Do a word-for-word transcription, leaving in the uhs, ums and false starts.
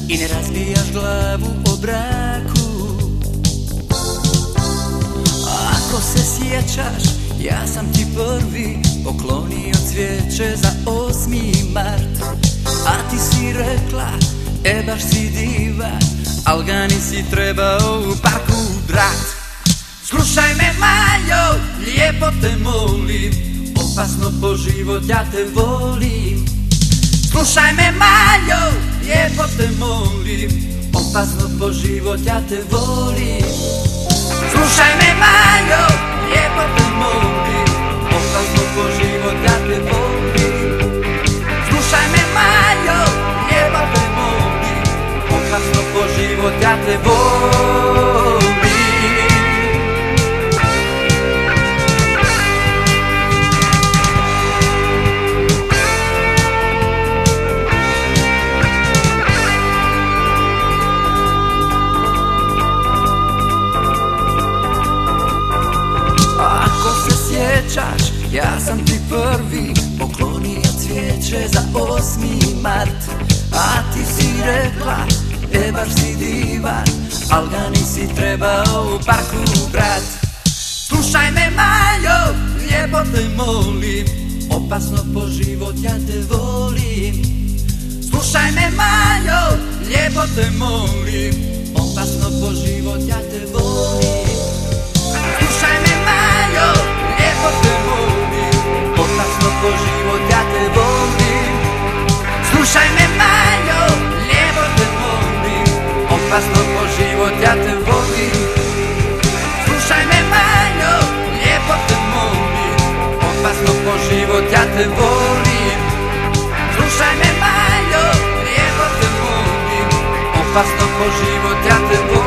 i ne razbijaš glavu o braku. Ako se sjećaš, ja sam ti prvi poklonio cvijeće za osmi mart. A ti si rekla, e baš si diva, al ga nisi trebao u parku brat. Slušaj me Majo, lijepo te molim, opasno po život ja te volim. Slušaj me Majo, lijepo te molim, opasno po život ja te volim. Slušaj me Majo, lijepo te molim, opasno po život ja te volim. Slušaj me Majo, lijepo te molim, opasno po život ja te volim. Ja sam ti prvi poklonio cvijeće za osmi mart. A ti si rekla, e baš si divan, al ga nisi trebao u parku brat. Slušaj me Majo, lijepo te molim, opasno po život ja te volim. Slušaj me Majo, lijepo te molim, opasno po život ja te volim. Slušaj me Majo, lijepo te molim, opasno po život ja te volim. Slušaj me Majo, lijepo te molim, opasno po život ja te volim. Slušaj me Majo, lijepo te molim, opasno po život ja te volim. Slušaj me Majo, lijepo te molim, opasno po život ja te volim.